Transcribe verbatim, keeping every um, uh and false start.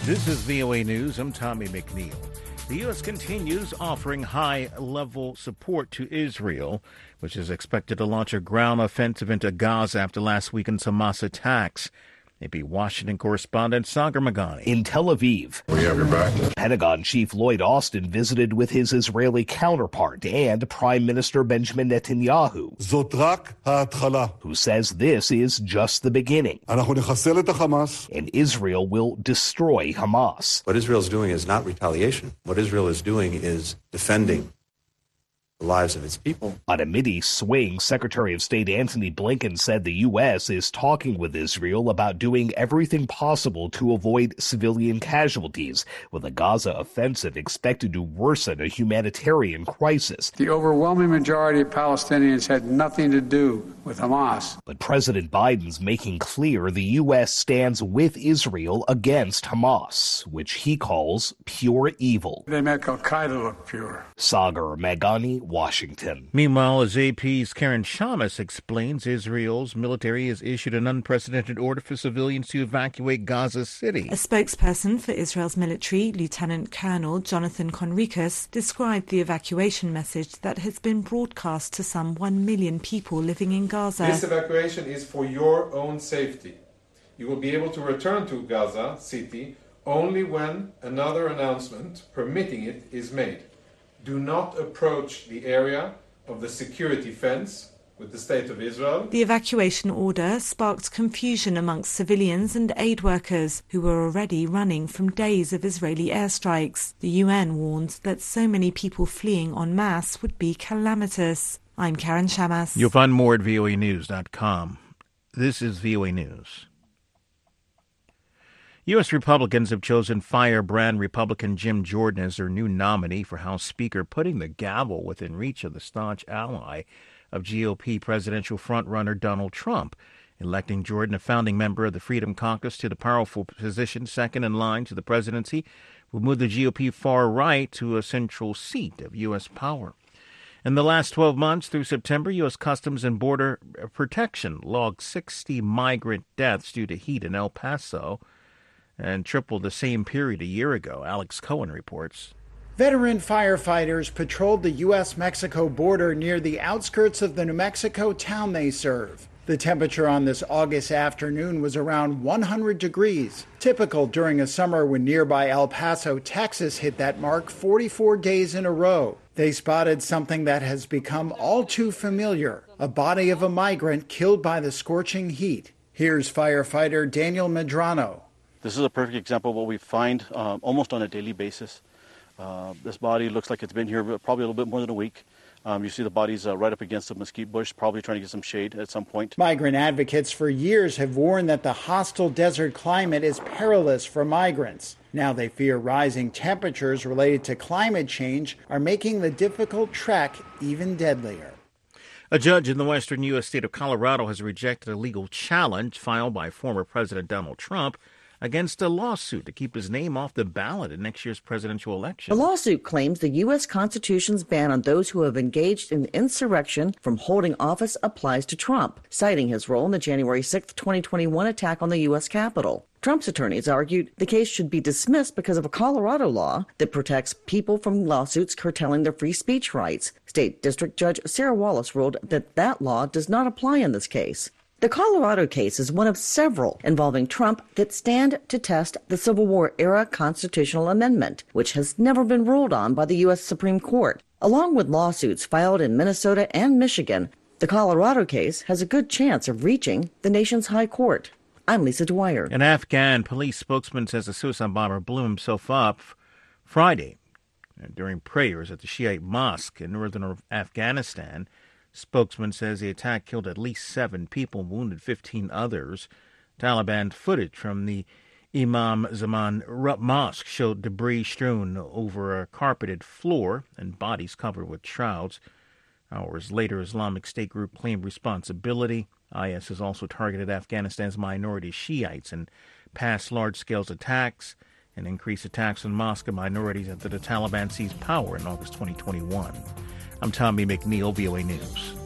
This is V O A News. I'm Tommy McNeil. The U S continues offering high-level support to Israel, which is expected to launch a ground offensive into Gaza after last weekend's Hamas attacks. A B Washington correspondent Sagar Magani. In Tel Aviv, we have your back. Pentagon Chief Lloyd Austin visited with his Israeli counterpart and Prime Minister Benjamin Netanyahu, Zot rak ha'atchala, who says this is just the beginning. אנחנו נחסל את החמאס. And Israel will destroy Hamas. What Israel is doing is not retaliation. What Israel is doing is defending the lives of its people. On a Mideast swing, Secretary of State Antony Blinken said the U S is talking with Israel about doing everything possible to avoid civilian casualties, with a Gaza offensive expected to worsen a humanitarian crisis. The overwhelming majority of Palestinians had nothing to do with Hamas. But President Biden's making clear the U S stands with Israel against Hamas, which he calls pure evil. They make al-Qaeda look pure. Sagar Magani, Washington. Meanwhile, as A P's Karen Shamas explains, Israel's military has issued an unprecedented order for civilians to evacuate Gaza City. A spokesperson for Israel's military, Lieutenant Colonel Jonathan Conricus, described the evacuation message that has been broadcast to some one million people living in Gaza. This evacuation is for your own safety. You will be able to return to Gaza City only when another announcement permitting it is made. Do not approach the area of the security fence with the State of Israel. The evacuation order sparked confusion amongst civilians and aid workers who were already running from days of Israeli airstrikes. The U N warned that so many people fleeing en masse would be calamitous. I'm Karen Shamas. You'll find more at V O A news dot com. This is V O A News. U S Republicans have chosen firebrand Republican Jim Jordan as their new nominee for House Speaker, putting the gavel within reach of the staunch ally of G O P presidential frontrunner Donald Trump. Electing Jordan, a founding member of the Freedom Caucus, to the powerful position second in line to the presidency, will move the G O P far right to a central seat of U S power. In the last twelve months through September, U S Customs and Border Protection logged sixty migrant deaths due to heat in El Paso, and tripled the same period a year ago. Alex Cohen reports. Veteran firefighters patrolled the U S Mexico border near the outskirts of the New Mexico town they serve. The temperature on this August afternoon was around one hundred degrees, typical during a summer when nearby El Paso, Texas hit that mark forty-four days in a row. They spotted something that has become all too familiar, a body of a migrant killed by the scorching heat. Here's firefighter Daniel Medrano. This is a perfect example of what we find um, almost on a daily basis. Uh, this body looks like it's been here probably a little bit more than a week. Um, you see the body's uh, right up against a mesquite bush, probably trying to get some shade at some point. Migrant advocates for years have warned that the hostile desert climate is perilous for migrants. Now they fear rising temperatures related to climate change are making the difficult trek even deadlier. A judge in the western U S state of Colorado has rejected a legal challenge filed by former President Donald Trump against a lawsuit to keep his name off the ballot in next year's presidential election. The lawsuit claims the U S Constitution's ban on those who have engaged in insurrection from holding office applies to Trump, citing his role in the January sixth, twenty twenty-one attack on the U S Capitol. Trump's attorneys argued the case should be dismissed because of a Colorado law that protects people from lawsuits curtailing their free speech rights. State District Judge Sarah Wallace ruled that that law does not apply in this case. The Colorado case is one of several involving Trump that stand to test the Civil War-era constitutional amendment, which has never been ruled on by the U S Supreme Court. Along with lawsuits filed in Minnesota and Michigan, the Colorado case has a good chance of reaching the nation's high court. I'm Lisa Dwyer. An Afghan police spokesman says the suicide bomber blew himself up Friday during prayers at the Shiite mosque in northern Afghanistan. Spokesman says the attack killed at least seven people and wounded fifteen others. Taliban footage from the Imam Zaman Mosque showed debris strewn over a carpeted floor and bodies covered with shrouds. Hours later, Islamic State group claimed responsibility. I S has also targeted Afghanistan's minority Shiites and past large-scale attacks and increased attacks on mosque minorities after the Taliban seized power in August twenty twenty-one. I'm Tommy McNeil, V O A News.